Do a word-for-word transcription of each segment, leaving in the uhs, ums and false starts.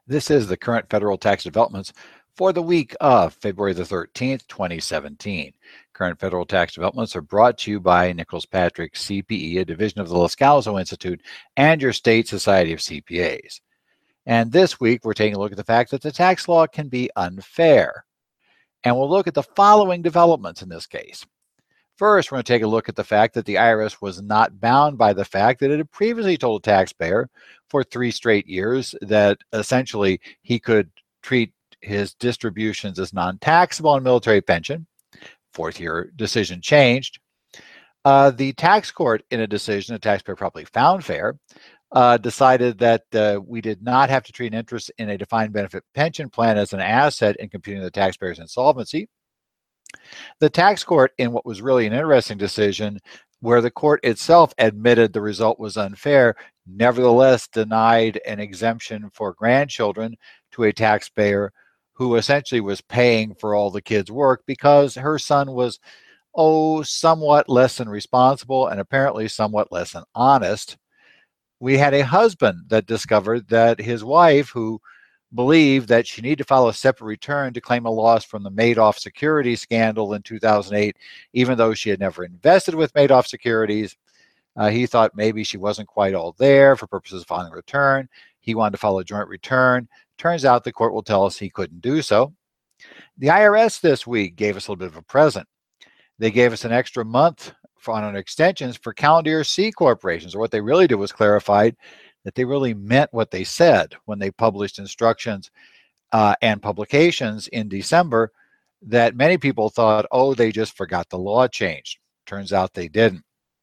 This is the current federal tax developments for the week of February the thirteenth, twenty seventeen. Current federal tax developments are brought to you by Nicholas Patrick C P E, a division of the Loscalzo Institute, and your state society of C P As. And this week, we're taking a look at the fact that the tax law can be unfair. And we'll look at the following developments in this case. First, we're going to take a look at the fact that the I R S was not bound by the fact that it had previously told a taxpayer for three straight years that essentially he could treat his distributions as non-taxable on military pension. Fourth year decision changed. Uh, the tax court, in a decision the taxpayer probably found fair, uh, decided that uh, we did not have to treat an interest in a defined benefit pension plan as an asset in computing the taxpayer's insolvency. The tax court, in what was really an interesting decision, where the court itself admitted the result was unfair, nevertheless denied an exemption for grandchildren to a taxpayer who essentially was paying for all the kids' work because her son was, oh, somewhat less than responsible and apparently somewhat less than honest. We had a husband that discovered that his wife, who believed that she needed to file a separate return to claim a loss from the Madoff securities scandal in two thousand eight, even though she had never invested with Madoff securities. Uh, he thought maybe she wasn't quite all there for purposes of filing a return. He wanted to file a joint return. Turns out the court will tell us he couldn't do so. The I R S this week gave us a little bit of a present. They gave us an extra month for, on extensions for calendar year C corporations, or what they really did was clarified that they really meant what they said when they published instructions uh, and publications in December, that many people thought, oh, they just forgot the law changed. Turns out they didn't.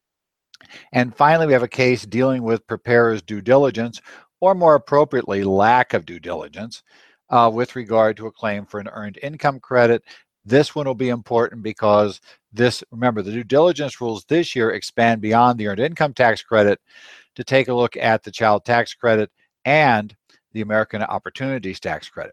And finally, we have a case dealing with preparers' due diligence, or more appropriately, lack of due diligence, uh, with regard to a claim for an earned income credit. This one will be important because this, remember, the due diligence rules this year expand beyond the earned income tax credit to take a look at the child tax credit and the American Opportunities Tax Credit.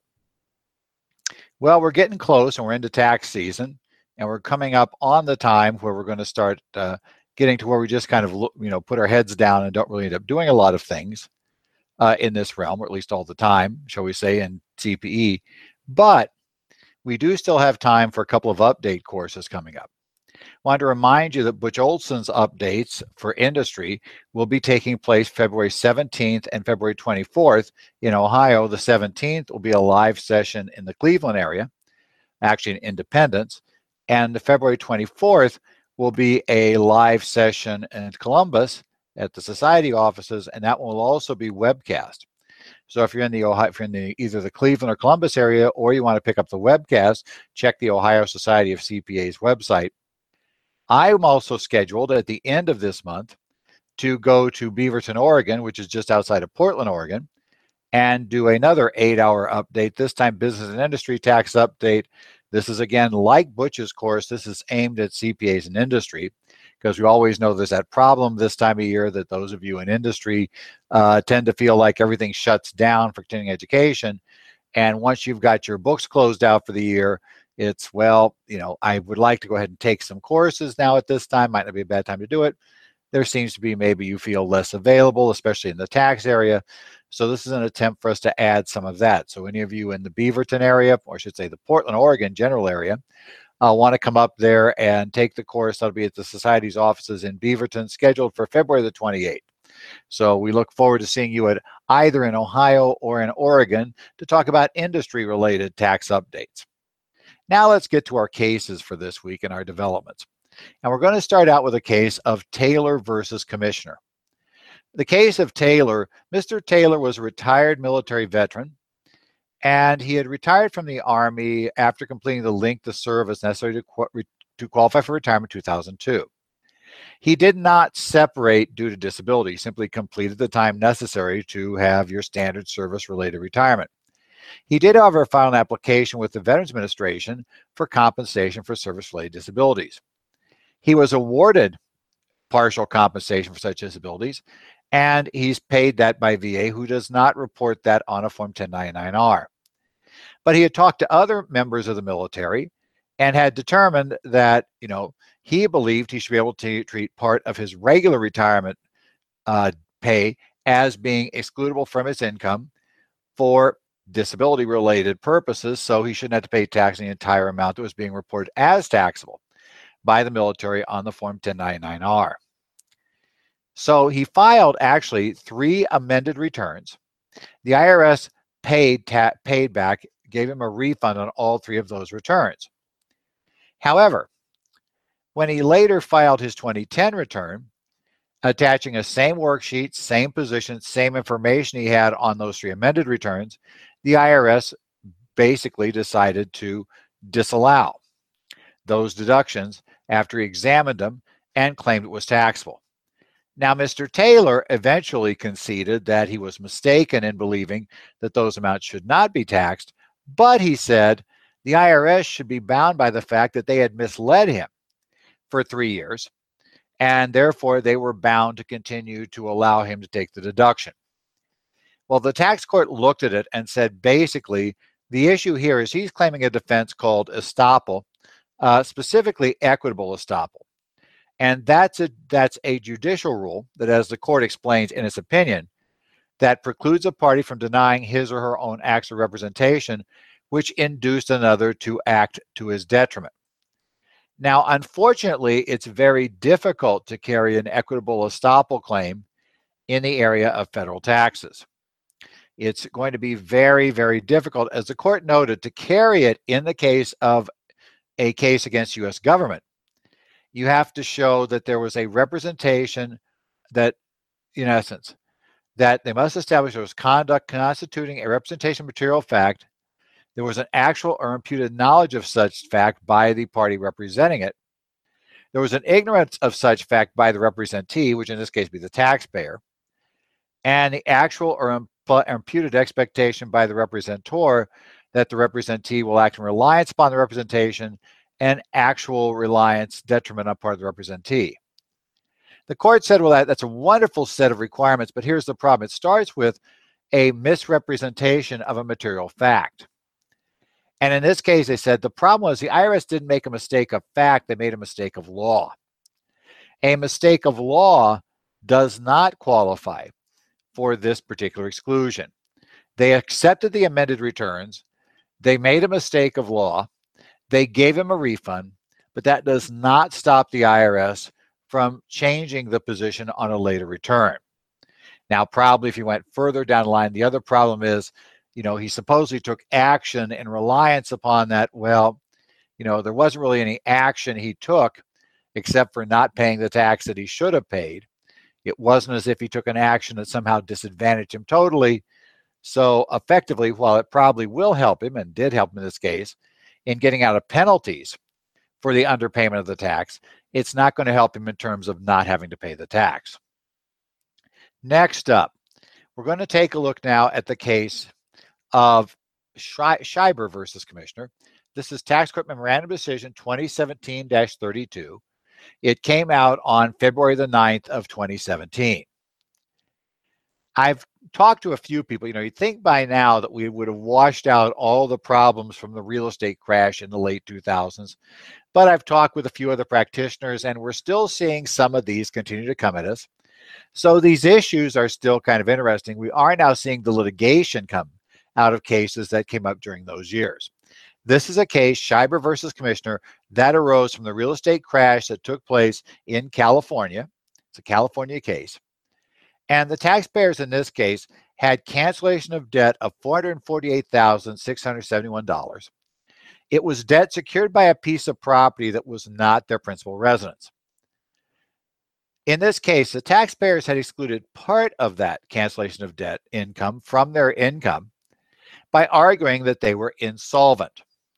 Well, we're getting close and we're into tax season, and we're coming up on the time where we're going to start uh, getting to where we just kind of, you know, put our heads down and don't really end up doing a lot of things uh, in this realm, or at least all the time, shall we say, in C P E. But we do still have time for a couple of update courses coming up. I want to remind you that Butch Olson's updates for industry will be taking place February seventeenth and February twenty-fourth in Ohio. The seventeenth will be a live session in the Cleveland area, actually in Independence, and the February twenty-fourth will be a live session in Columbus at the society offices, and that one will also be webcast. So if you're in the Ohio, if you're in the either the Cleveland or Columbus area, or you want to pick up the webcast, check the Ohio Society of C P As website. I'm also scheduled at the end of this month to go to Beaverton, Oregon, which is just outside of Portland, Oregon, and do another eight-hour update, this time business and industry tax update. This is, again, like Butch's course, this is aimed at C P As and industry, because we always know there's that problem this time of year that those of you in industry uh, tend to feel like everything shuts down for continuing education. And once you've got your books closed out for the year, it's, well, you know, I would like to go ahead and take some courses now at this time. Might not be a bad time to do it. There seems to be maybe you feel less available, especially in the tax area. So this is an attempt for us to add some of that. So any of you in the Beaverton area, or I should say the Portland, Oregon general area, uh, want to come up there and take the course. That'll be at the Society's offices in Beaverton, scheduled for February the twenty-eighth. So we look forward to seeing you at either in Ohio or in Oregon to talk about industry-related tax updates. Now let's get to our cases for this week and our developments. And we're going to start out with a case of Taylor versus Commissioner. The case of Taylor, Mister Taylor was a retired military veteran, and he had retired from the Army after completing the length of service necessary to, to qualify for retirement in two thousand two. He did not separate due to disability, he simply completed the time necessary to have your standard service-related retirement. He did, however, file an application with the Veterans Administration for compensation for service-related disabilities. He was awarded partial compensation for such disabilities, and he's paid that by V A, who does not report that on a Form ten ninety-nine R. But he had talked to other members of the military and had determined that, you know, he believed he should be able to treat part of his regular retirement uh, pay as being excludable from his income for disability-related purposes, so he shouldn't have to pay tax on the entire amount that was being reported as taxable by the military on the Form ten ninety-nine R. So he filed actually three amended returns. The I R S paid, paid back, gave him a refund on all three of those returns. However, when he later filed his twenty ten return, attaching a same worksheet, same position, same information he had on those three amended returns, the I R S basically decided to disallow those deductions after he examined them and claimed it was taxable. Now, Mister Taylor eventually conceded that he was mistaken in believing that those amounts should not be taxed, but he said the I R S should be bound by the fact that they had misled him for three years, and therefore they were bound to continue to allow him to take the deduction. Well, the tax court looked at it and said basically the issue here is he's claiming a defense called estoppel, uh, specifically equitable estoppel. And that's a, that's a judicial rule that, as the court explains in its opinion, that precludes a party from denying his or her own acts of representation which induced another to act to his detriment. Now, unfortunately, it's very difficult to carry an equitable estoppel claim in the area of federal taxes. It's going to be very, very difficult, as the court noted, to carry it in the case of a case against U S government. You have to show that there was a representation that, in essence, that they must establish there was conduct constituting a representation of material fact, there was an actual or imputed knowledge of such fact by the party representing it, there was an ignorance of such fact by the representee, which in this case would be the taxpayer, and the actual or imputed expectation by the representor that the representee will act in reliance upon the representation and actual reliance detriment on part of the representee. The court said, well, that, that's a wonderful set of requirements, but here's the problem. It starts with a misrepresentation of a material fact. And in this case, they said the problem was the I R S didn't make a mistake of fact, they made a mistake of law. A mistake of law does not qualify for this particular exclusion. They accepted the amended returns, they made a mistake of law, they gave him a refund, but that does not stop the I R S from changing the position on a later return. Now, probably if you went further down the line, the other problem is, you know, he supposedly took action in reliance upon that. Well, you know, there wasn't really any action he took except for not paying the tax that he should have paid. It wasn't as if he took an action that somehow disadvantaged him totally. So effectively, while it probably will help him, and did help him in this case, in getting out of penalties for the underpayment of the tax, it's not going to help him in terms of not having to pay the tax. Next up, we're going to take a look now at the case of Scheiber versus Commissioner. This is Tax Court Memorandum Decision twenty seventeen dash thirty-two. It came out on February the ninth of twenty seventeen. I've talked to a few people. You know, you'd think by now that we would have washed out all the problems from the real estate crash in the late two thousands, but I've talked with a few other practitioners and we're still seeing some of these continue to come at us. So these issues are still kind of interesting. We are now seeing the litigation come out of cases that came up during those years. This is a case, Scheiber versus Commissioner, that arose from the real estate crash that took place in California. It's a California case. And the taxpayers in this case had cancellation of debt of four hundred forty-eight thousand six hundred seventy-one dollars. It was debt secured by a piece of property that was not their principal residence. In this case, the taxpayers had excluded part of that cancellation of debt income from their income by arguing that they were insolvent.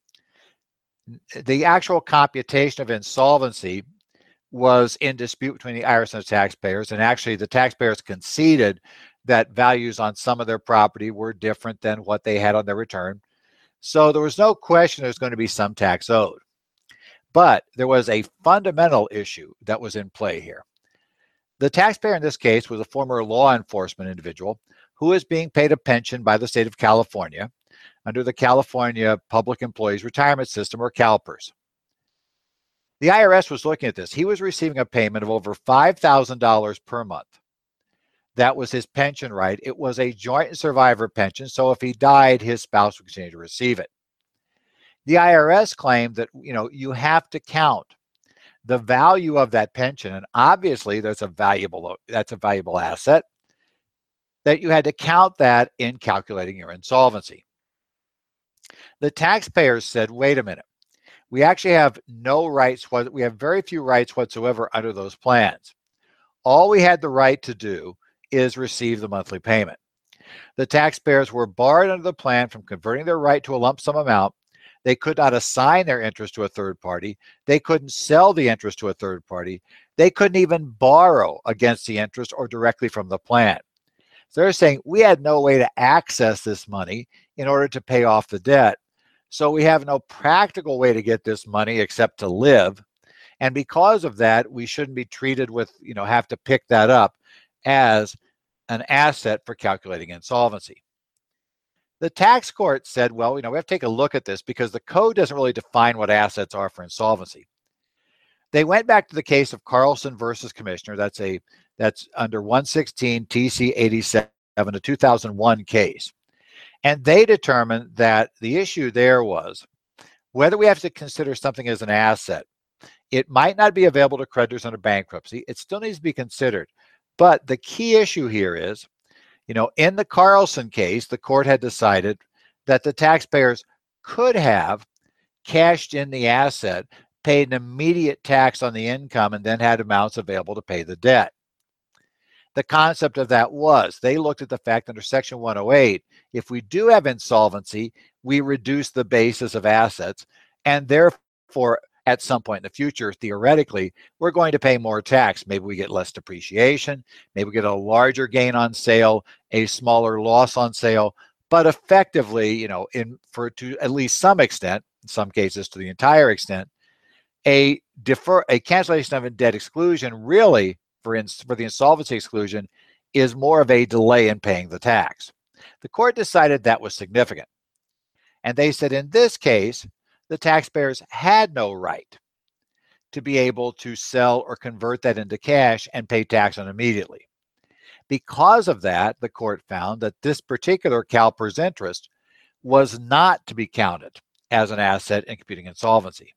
The actual computation of insolvency was in dispute between the I R S and the taxpayers, and actually the taxpayers conceded that values on some of their property were different than what they had on their return. So there was no question there was going to be some tax owed. But there was a fundamental issue that was in play here. The taxpayer in this case was a former law enforcement individual who is being paid a pension by the state of California under the California Public Employees Retirement System, or CalPERS. The I R S was looking at this. He was receiving a payment of over five thousand dollars per month. That was his pension right. It was a joint survivor pension, so if he died, his spouse would continue to receive it. The I R S claimed that, you know, you have to count the value of that pension, and obviously there's a valuable that's a valuable asset, that you had to count that in calculating your insolvency. The taxpayers said, wait a minute, we actually have no rights, we have very few rights whatsoever under those plans. All we had the right to do is receive the monthly payment. The taxpayers were barred under the plan from converting their right to a lump sum amount. They could not assign their interest to a third party. They couldn't sell the interest to a third party. They couldn't even borrow against the interest or directly from the plan. So they're saying we had no way to access this money in order to pay off the debt. So we have no practical way to get this money except to live. And because of that, we shouldn't be treated with, you know, have to pick that up as an asset for calculating insolvency. The tax court said, well, you know, we have to take a look at this because the code doesn't really define what assets are for insolvency. They went back to the case of Carlson versus Commissioner. That's a that's under one sixteen T C eighty-seven, a two thousand one case. And they determined that the issue there was whether we have to consider something as an asset. It might not be available to creditors under bankruptcy. It still needs to be considered. But the key issue here is, you know, in the Carlson case, the court had decided that the taxpayers could have cashed in the asset, paid an immediate tax on the income, and then had amounts available to pay the debt. The concept of that was they looked at the fact under Section one oh eight, if we do have insolvency, we reduce the basis of assets, and therefore, at some point in the future, theoretically, we're going to pay more tax. Maybe we get less depreciation, maybe we get a larger gain on sale, a smaller loss on sale, but effectively, you know, in for to at least some extent, in some cases to the entire extent, a defer a cancellation of a debt exclusion really for ins for the insolvency exclusion is more of a delay in paying the tax. The court decided that was significant. And they said in this case, the taxpayers had no right to be able to sell or convert that into cash and pay tax on immediately. Because of that, the court found that this particular CalPERS interest was not to be counted as an asset in computing insolvency.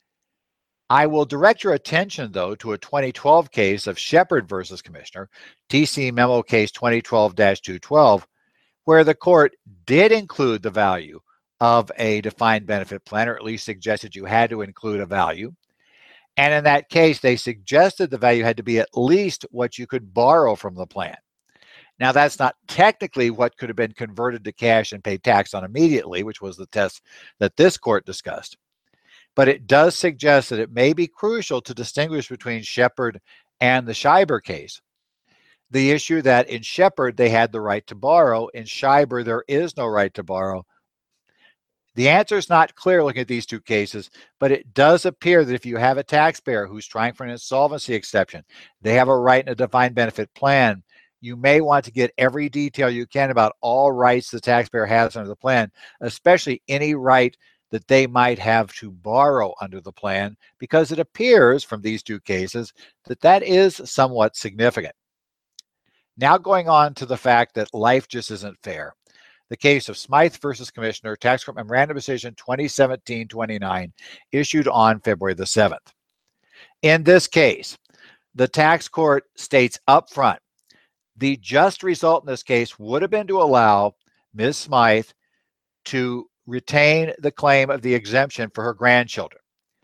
I will direct your attention, though, to a twenty twelve case of Shepard versus Commissioner, T C Memo Case twenty twelve dash two twelve, where the court did include the value of a defined benefit plan, or at least suggested you had to include a value. And in that case, they suggested the value had to be at least what you could borrow from the plan. Now, that's not technically what could have been converted to cash and paid tax on immediately, which was the test that this court discussed. But it does suggest that it may be crucial to distinguish between Shepard and the Scheiber case. The issue that in Shepard, they had the right to borrow. In Scheiber, there is no right to borrow. The answer is not clear looking at these two cases, but it does appear that if you have a taxpayer who's trying for an insolvency exception, they have a right in a defined benefit plan, you may want to get every detail you can about all rights the taxpayer has under the plan, especially any right that they might have to borrow under the plan, because it appears from these two cases that that is somewhat significant. Now going on to the fact that life just isn't fair. The case of Smythe versus Commissioner, Tax Court Memorandum Decision twenty seventeen twenty-nine, issued on February the seventh. In this case, the tax court states up front, the just result in this case would have been to allow Miz Smythe to retain the claim of the exemption for her grandchildren.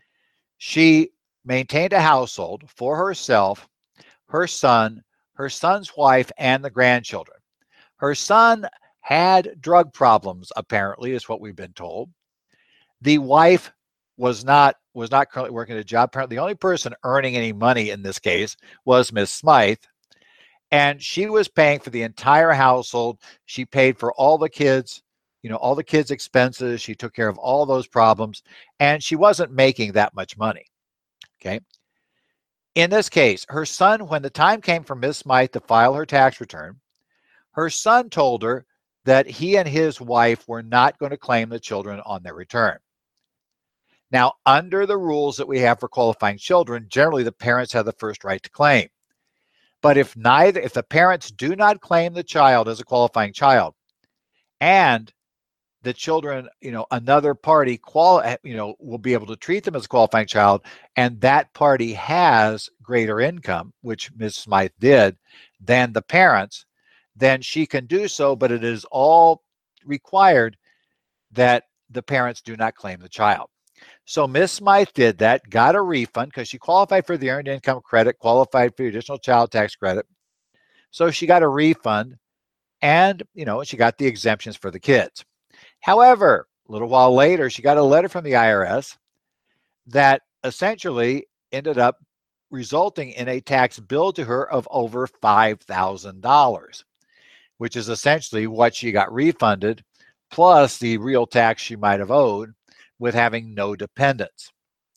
She maintained a household for herself, her son, her son's wife, and the grandchildren. Her son had drug problems, apparently, is what we've been told. The wife was not was not currently working a job. Apparently, the only person earning any money in this case was Miz Smythe, and she was paying for the entire household. She paid for all the kids, you know, all the kids' expenses. She took care of all those problems, and she wasn't making that much money. Okay. In this case, her son, when the time came for Miz Smythe to file her tax return, her son told her that he and his wife were not going to claim the children on their return. Now, under the rules that we have for qualifying children, generally the parents have the first right to claim. But if neither, if the parents do not claim the child as a qualifying child, and the children, you know, another party quali- you know, will be able to treat them as a qualifying child, and that party has greater income, which Miz Smythe did, than the parents, then she can do so, but it is all required that the parents do not claim the child. So Miz Smythe did that, got a refund because she qualified for the earned income credit, qualified for the additional child tax credit. So she got a refund, and, you know, she got the exemptions for the kids. However, a little while later, she got a letter from the I R S that essentially ended up resulting in a tax bill to her of over five thousand dollars, which is essentially what she got refunded, plus the real tax she might have owed with having no dependents.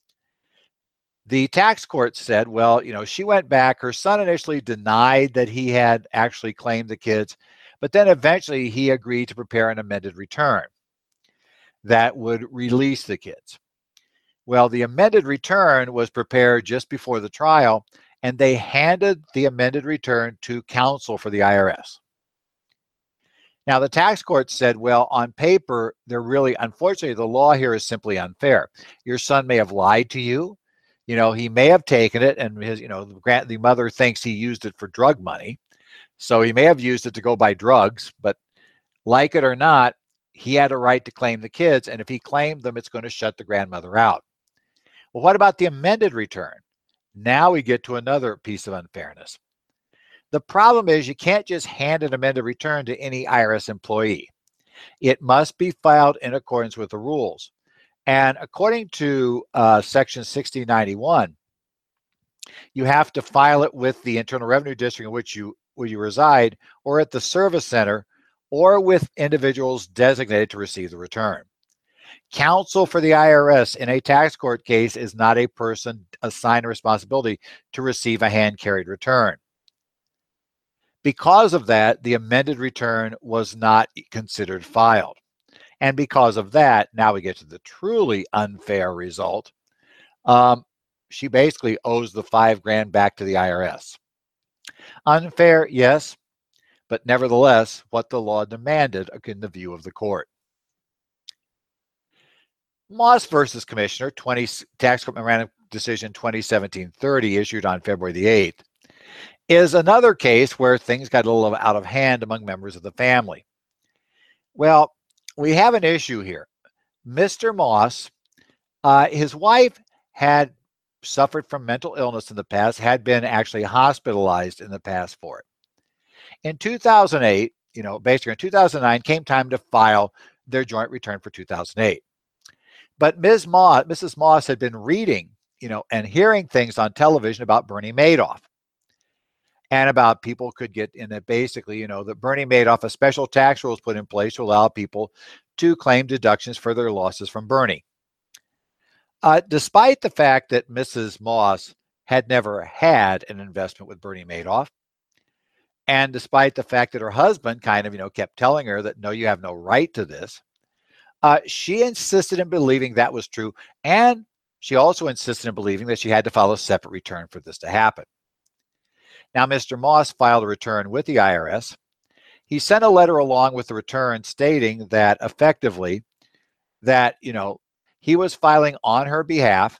The tax court said, well, you know, she went back. Her son initially denied that he had actually claimed the kids, but then eventually he agreed to prepare an amended return that would release the kids. Well, the amended return was prepared just before the trial, and they handed the amended return to counsel for the I R S. Now, the tax court said, well, on paper, they're really, unfortunately, the law here is simply unfair. Your son may have lied to you. You know, he may have taken it, and his, you know, the, the mother thinks he used it for drug money. So he may have used it to go buy drugs, but like it or not, he had a right to claim the kids. And if he claimed them, it's going to shut the grandmother out. Well, what about the amended return? Now we get to another piece of unfairness. The problem is you can't just hand an amended return to any I R S employee. It must be filed in accordance with the rules. And according to uh, Section sixteen ninety-one, you have to file it with the Internal Revenue District in which you, where you reside, or at the service center, or with individuals designated to receive the return. Counsel for the I R S in a tax court case is not a person assigned a responsibility to receive a hand-carried return. Because of that, the amended return was not considered filed. And because of that, now we get to the truly unfair result. Um, she basically owes the five grand back to the I R S. Unfair, yes, but nevertheless, what the law demanded in the view of the court. Moss versus Commissioner, twenty, Tax Court Memorandum Decision twenty seventeen thirty, issued on February the eighth, is another case where things got a little out of hand among members of the family. Well, we have an issue here. Mister Moss, uh, his wife had suffered from mental illness in the past, had been actually hospitalized in the past for it. In two thousand eight, you know, basically in two thousand nine, came time to file their joint return for two thousand eight. But Miz Moss, Missus Moss had been reading, you know, and hearing things on television about Bernie Madoff, and about people could get in it. Basically, you know, that Bernie Madoff, a special tax rule was put in place to allow people to claim deductions for their losses from Bernie. Uh, despite the fact that Missus Moss had never had an investment with Bernie Madoff, and despite the fact that her husband kind of, you know, kept telling her that, no, you have no right to this, uh, she insisted in believing that was true. And she also insisted in believing that she had to file a separate return for this to happen. Now, Mister Moss filed a return with the I R S. He sent a letter along with the return stating that effectively that, you know, he was filing on her behalf,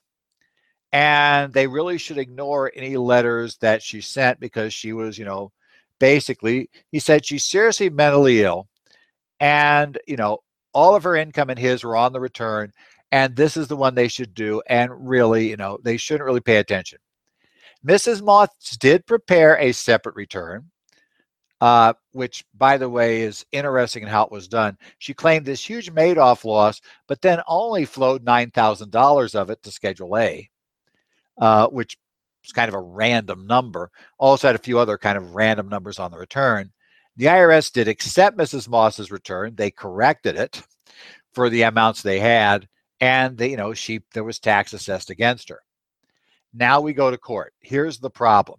and they really should ignore any letters that she sent because she was, you know, basically, he said she's seriously mentally ill, and, you know, all of her income and his were on the return, and this is the one they should do, and really, you know, they shouldn't really pay attention. Missus Moss did prepare a separate return, uh, which, by the way, is interesting in how it was done. She claimed this huge Madoff loss, but then only flowed nine thousand dollars of it to Schedule A, uh, which is kind of a random number. Also had a few other kind of random numbers on the return. The I R S did accept Missus Moss's return. They corrected it for the amounts they had, and they, you know, she there was tax assessed against her. Now we go to court. Here's the problem.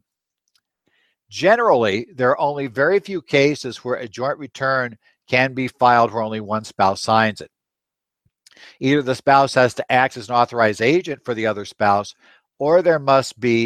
Generally, there are only very few cases where a joint return can be filed where only one spouse signs it. Either the spouse has to act as an authorized agent for the other spouse, or there must be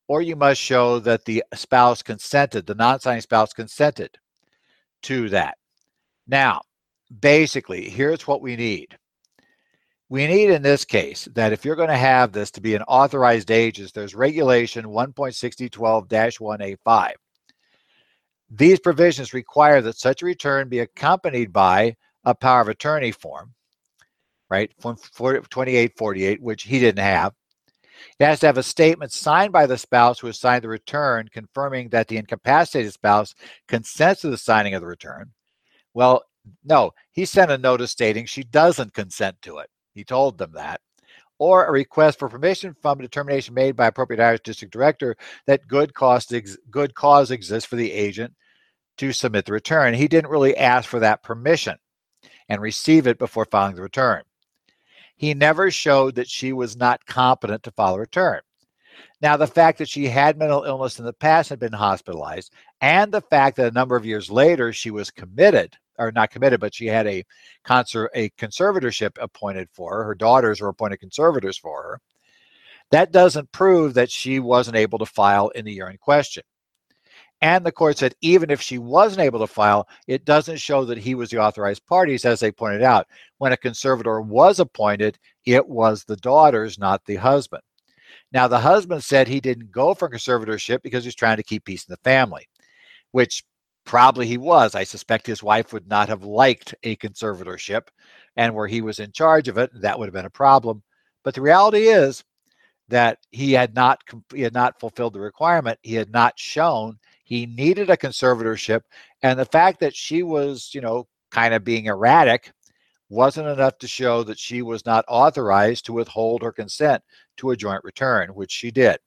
or you must show that the spouse consented, the non-signing spouse consented to that. Now, basically, here's what we need. We need in this case that if you're going to have this to be an authorized agent, there's regulation one point six zero one two dash one A five. These provisions require that such a return be accompanied by a power of attorney form, right, form twenty-eight forty-eight, which he didn't have. It has to have a statement signed by the spouse who has signed the return confirming that the incapacitated spouse consents to the signing of the return. Well, no, he sent a notice stating she doesn't consent to it. He told them that. Or a request for permission from a determination made by appropriate I R S district director that good cause, ex good cause exists for the agent to submit the return. He didn't really ask for that permission and receive it before filing the return. He never showed that she was not competent to file a return. Now, the fact that she had mental illness in the past and been hospitalized, and the fact that a number of years later she was committed, or not committed, but she had a, conser a conservatorship appointed for her, her daughters were appointed conservators for her, that doesn't prove that she wasn't able to file in the year in question. And the court said even if she wasn't able to file, it doesn't show that he was the authorized parties, as they pointed out. When a conservator was appointed, it was the daughters, not the husband. Now, the husband said he didn't go for conservatorship because he was trying to keep peace in the family, which probably he was. I suspect his wife would not have liked a conservatorship, and where he was in charge of it, that would have been a problem. But the reality is that he had not, he had not fulfilled the requirement. He had not shown he needed a conservatorship, and the fact that she was, you know, kind of being erratic wasn't enough to show that she was not authorized to withhold her consent to a joint return, which she did.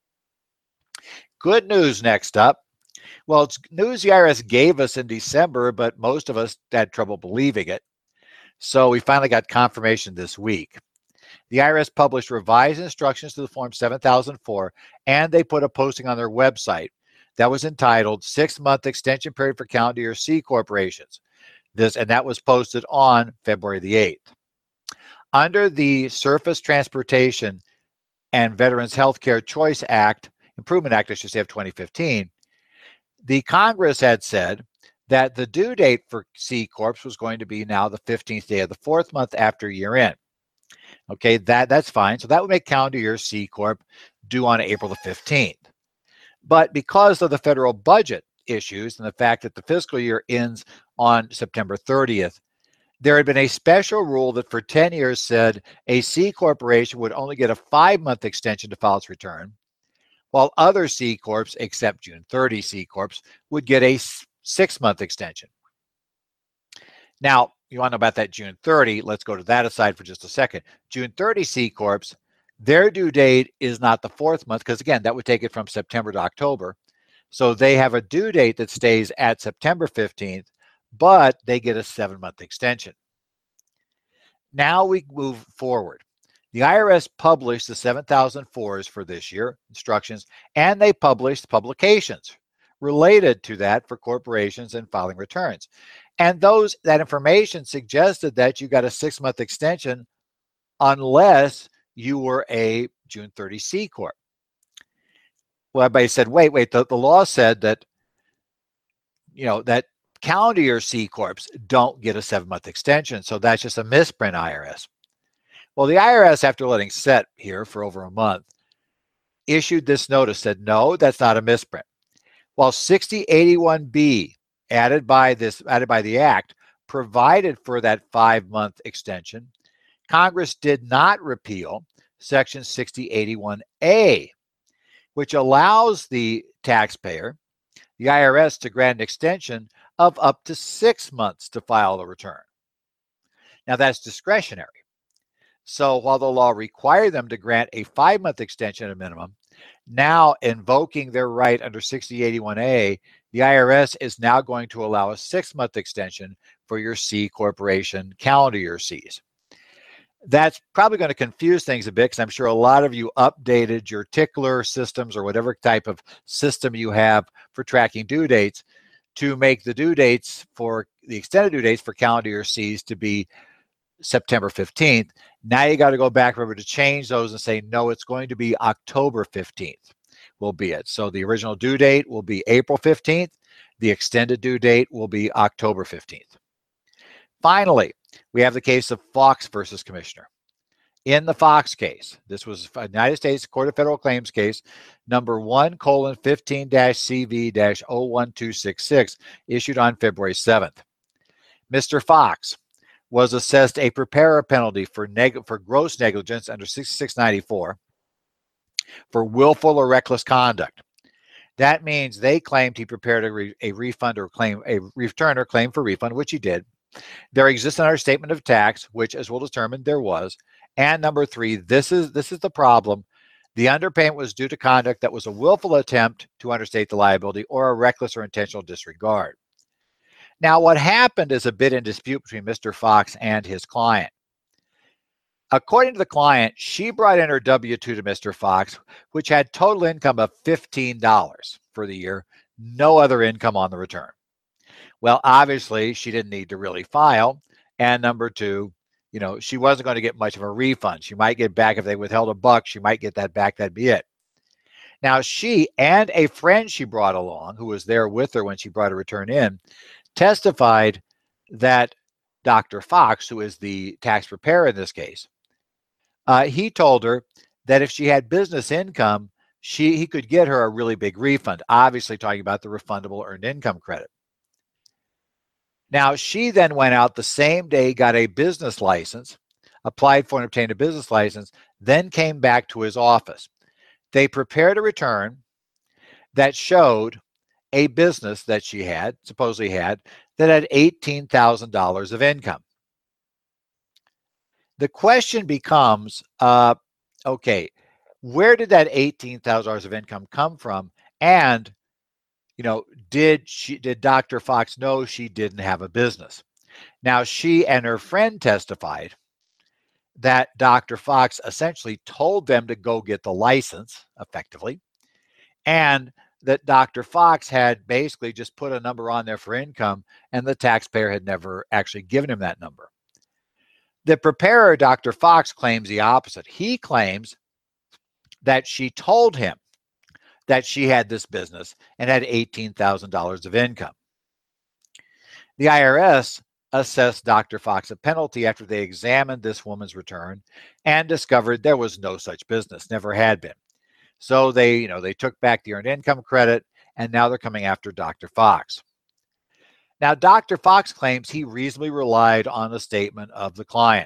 Good news next up. Well, it's news the I R S gave us in December, but most of us had trouble believing it. So we finally got confirmation this week. The I R S published revised instructions to the Form seven thousand four, and they put a posting on their website that was entitled Six-Month Extension Period for Calendar Year C Corporations. This, and that was posted on February the eighth. Under the Surface Transportation and Veterans Healthcare Choice Act, Improvement Act, I should say, of twenty fifteen, the Congress had said that the due date for C Corps was going to be now the fifteenth day of the fourth month after year end. Okay, that, that's fine. So that would make calendar year C Corp due on April the fifteenth. But because of the federal budget issues and the fact that the fiscal year ends on September thirtieth, there had been a special rule that for ten years said a C corporation would only get a five-month extension to file its return, while other C Corps, except June thirty C Corps, would get a six-month extension. Now, you want to know about that June thirty, let's go to that aside for just a second. June thirty C Corps, their due date is not the fourth month, because again, that would take it from September to October. So they have a due date that stays at September fifteenth, but they get a seven-month extension. Now we move forward. The I R S published the seven thousand fours for this year, instructions, and they published publications related to that for corporations and filing returns. And those that information suggested that you got a six-month extension unless you were a June thirty C Corp. Well, everybody said, wait, wait, the, the law said that, you know, that calendar year C Corps don't get a seven-month extension, so that's just a misprint, I R S. Well, the I R S, after letting set here for over a month, issued this notice, said, no, that's not a misprint. While sixty eighty-one B, added by this, added by the Act, provided for that five-month extension, Congress did not repeal Section sixty eighty-one A, which allows the taxpayer, the I R S, to grant an extension of up to six months to file the return. Now, that's discretionary. So while the law required them to grant a five-month extension at a minimum, now invoking their right under sixty eighty-one A, the I R S is now going to allow a six-month extension for your C corporation calendar year Cs. That's probably going to confuse things a bit, because I'm sure a lot of you updated your tickler systems or whatever type of system you have for tracking due dates to make the due dates for the extended due dates for calendar year Cs to be September fifteenth. Now you got to go back, remember, to change those and say, no, it's going to be October fifteenth, will be it. So the original due date will be April fifteenth. The extended due date will be October fifteenth. Finally, we have the case of Fox versus Commissioner. In the Fox case, this was a United States Court of Federal Claims case number one colon fifteen C V zero one two six six, issued on February seventh. Mister Fox was assessed a preparer penalty for, neg- for gross negligence under sixty-six ninety-four for willful or reckless conduct. That means they claimed he prepared a, re- a refund or claim, a return or claim for refund, which he did. There exists in our statement of tax, which, as we'll determine, there was. And number three, this is this is the problem. The underpayment was due to conduct that was a willful attempt to understate the liability or a reckless or intentional disregard. Now, what happened is a bit in dispute between Mister Fox and his client. According to the client, she brought in her W two to Mister Fox, which had total income of fifteen dollars for the year, no other income on the return. Well, obviously, she didn't need to really file. And number two, you know, she wasn't going to get much of a refund. She might get back if they withheld a buck, she might get that back. That'd be it. Now, she and a friend she brought along, who was there with her when she brought her return in, testified that Doctor Fox, who is the tax preparer in this case, uh, he told her that if she had business income, she he could get her a really big refund, obviously talking about the refundable earned income credit. Now, she then went out the same day, got a business license, applied for and obtained a business license, then came back to his office. They prepared a return that showed a business that she had, supposedly had, that had eighteen thousand dollars of income. The question becomes, uh, okay, where did that eighteen thousand dollars of income come from? And You know, did she did Doctor Fox know she didn't have a business? Now, she and her friend testified that Doctor Fox essentially told them to go get the license, effectively, and that Doctor Fox had basically just put a number on there for income, and the taxpayer had never actually given him that number. The preparer, Doctor Fox, claims the opposite. He claims that she told him that she had this business and had eighteen thousand dollars of income. The I R S assessed Doctor Fox a penalty after they examined this woman's return and discovered there was no such business, never had been. So they, you know, they took back the earned income credit, and now they're coming after Doctor Fox. Now, Doctor Fox claims he reasonably relied on the statement of the client.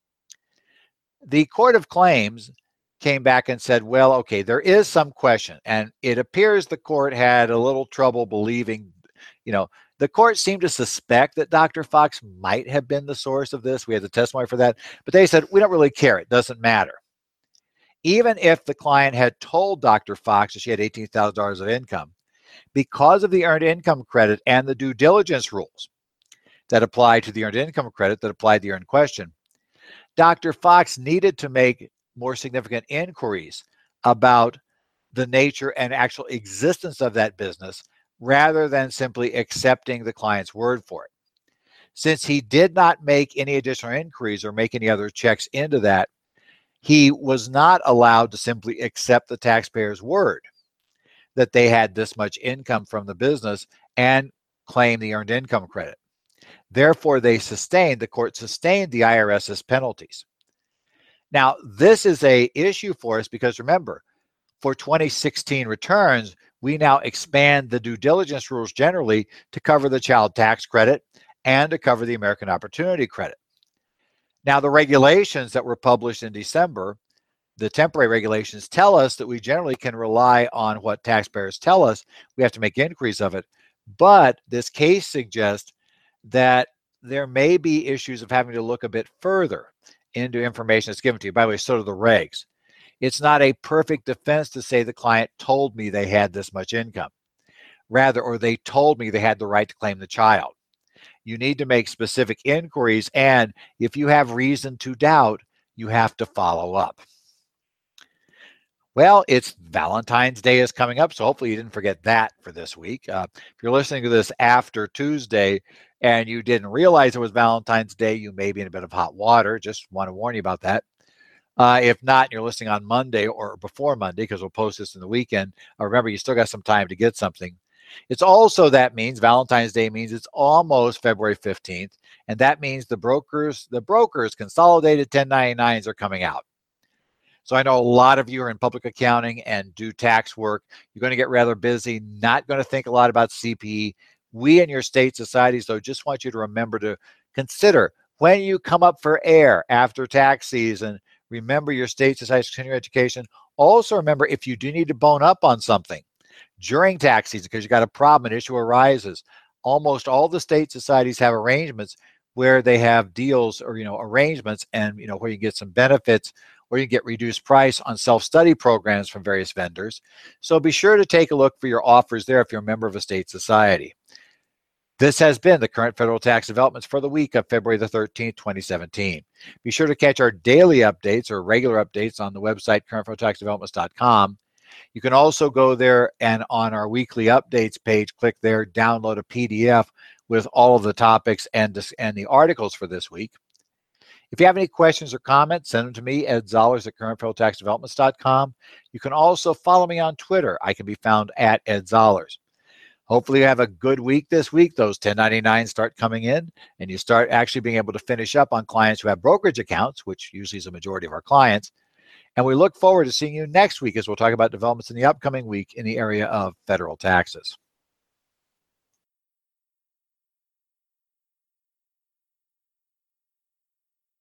The Court of Claims came back and said, well, okay, there is some question. And it appears the court had a little trouble believing, you know, the court seemed to suspect that Doctor Fox might have been the source of this. We had the testimony for that. But they said, we don't really care. It doesn't matter. Even if the client had told Doctor Fox that she had eighteen thousand dollars of income, because of the earned income credit and the due diligence rules that apply to the earned income credit that applied to the earned question, Doctor Fox needed to make more significant inquiries about the nature and actual existence of that business rather than simply accepting the client's word for it. Since he did not make any additional inquiries or make any other checks into that, he was not allowed to simply accept the taxpayer's word that they had this much income from the business and claim the earned income credit. Therefore, they sustained, the court sustained the IRS's penalties. Now, this is a issue for us because remember, for twenty sixteen returns, we now expand the due diligence rules generally to cover the child tax credit and to cover the American Opportunity Credit. Now, the regulations that were published in December, the temporary regulations, tell us that we generally can rely on what taxpayers tell us. We have to make inquiries of it. But this case suggests that there may be issues of having to look a bit further into information that's given to you. By the way, so do the regs. It's not a perfect defense to say the client told me they had this much income. Rather, or they told me they had the right to claim the child. You need to make specific inquiries, and if you have reason to doubt, you have to follow up. Well, it's Valentine's Day is coming up, so hopefully you didn't forget that for this week. Uh, if you're listening to this after Tuesday and you didn't realize it was Valentine's Day, you may be in a bit of hot water. Just want to warn you about that. Uh, if not, you're listening on Monday or before Monday, because we'll post this in the weekend. Uh, remember, you still got some time to get something. It's also, that means Valentine's Day means it's almost February fifteenth. And that means the brokers, the brokers consolidated ten ninety-nines are coming out. So I know a lot of you are in public accounting and do tax work. You're going to get rather busy, not going to think a lot about C P E. We in your state societies, though, just want you to remember to consider when you come up for air after tax season, remember your state society's continuing education. Also remember, if you do need to bone up on something during tax season because you got a problem, an issue arises, almost all the state societies have arrangements where they have deals or, you know, arrangements and, you know, where you get some benefits or you get reduced price on self-study programs from various vendors. So be sure to take a look for your offers there if you're a member of a state society. This has been the current federal tax developments for the week of February the thirteenth, twenty seventeen. Be sure to catch our daily updates or regular updates on the website current federal tax developments dot com. You can also go there and on our weekly updates page, click there, download a P D F with all of the topics and, and the articles for this week. If you have any questions or comments, send them to me, Ed Zollars at current federal tax developments dot com. You can also follow me on Twitter. I can be found at Ed Zollars. Hopefully you have a good week this week. Those ten ninety-nines start coming in and you start actually being able to finish up on clients who have brokerage accounts, which usually is a majority of our clients. And we look forward to seeing you next week as we'll talk about developments in the upcoming week in the area of federal taxes.